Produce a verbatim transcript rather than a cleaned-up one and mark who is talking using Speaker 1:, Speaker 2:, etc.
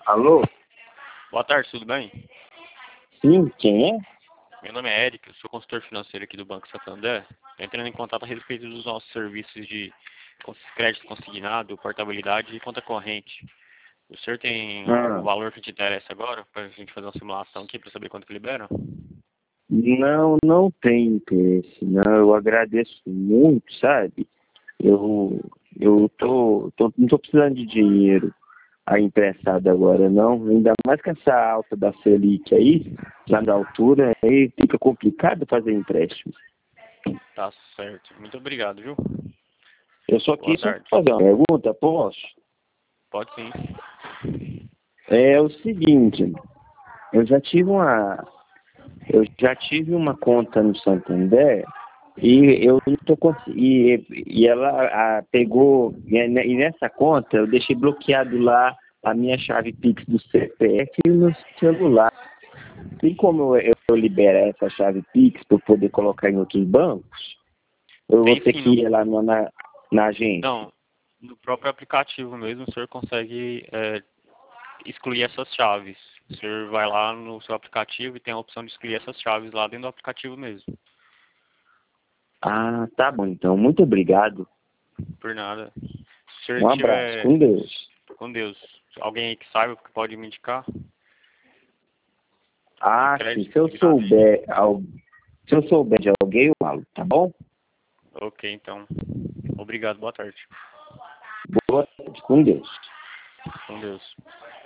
Speaker 1: Alô?
Speaker 2: Boa tarde, tudo bem?
Speaker 1: Sim, quem é?
Speaker 2: Meu nome é Eric, eu sou consultor financeiro aqui do Banco Santander. Estou entrando em contato a respeito dos nossos serviços de cons- crédito consignado, portabilidade e conta corrente. O senhor tem algum
Speaker 1: Ah,
Speaker 2: valor que te interessa agora para a gente fazer uma simulação aqui para saber quanto que libera?
Speaker 1: não, não tem interesse, não. Eu agradeço muito, sabe? Eu, eu tô, tô, não tô precisando de dinheiro aí emprestado agora, não. Ainda mais com essa alta da Selic aí, lá na altura, aí fica complicado fazer empréstimo.
Speaker 2: Tá certo. Muito obrigado, viu?
Speaker 1: Eu só
Speaker 2: Boa
Speaker 1: quis
Speaker 2: tarde.
Speaker 1: fazer uma pergunta, posso?
Speaker 2: Pode sim.
Speaker 1: É o seguinte, eu já tive uma, eu já tive uma conta no Santander. E eu não tô conseguindo. E, e ela a, pegou. E, ne- e nessa conta eu deixei bloqueado lá a minha chave Pix do C P F e o meu celular. Tem como eu, eu liberar essa chave Pix para eu poder colocar em outros bancos? Ou eu vou
Speaker 2: Tem
Speaker 1: ter
Speaker 2: sim,
Speaker 1: que
Speaker 2: no,
Speaker 1: ir lá no- na, na agência?
Speaker 2: não, no próprio aplicativo mesmo o senhor consegue é, excluir essas chaves. O senhor vai lá no seu aplicativo e tem a opção de excluir essas chaves lá dentro do aplicativo mesmo.
Speaker 1: Ah, tá bom então. Muito obrigado.
Speaker 2: Por nada. Se o senhor
Speaker 1: Um abraço.
Speaker 2: tiver
Speaker 1: Com Deus.
Speaker 2: com Deus, alguém aí que saiba que pode me indicar de
Speaker 1: Ah, sim.
Speaker 2: crédito
Speaker 1: Se eu
Speaker 2: consignado aí.
Speaker 1: souber, al- se eu souber de alguém, eu falo, tá bom?
Speaker 2: Ok, então. Obrigado, boa tarde.
Speaker 1: Boa tarde. Com Deus.
Speaker 2: Com Deus.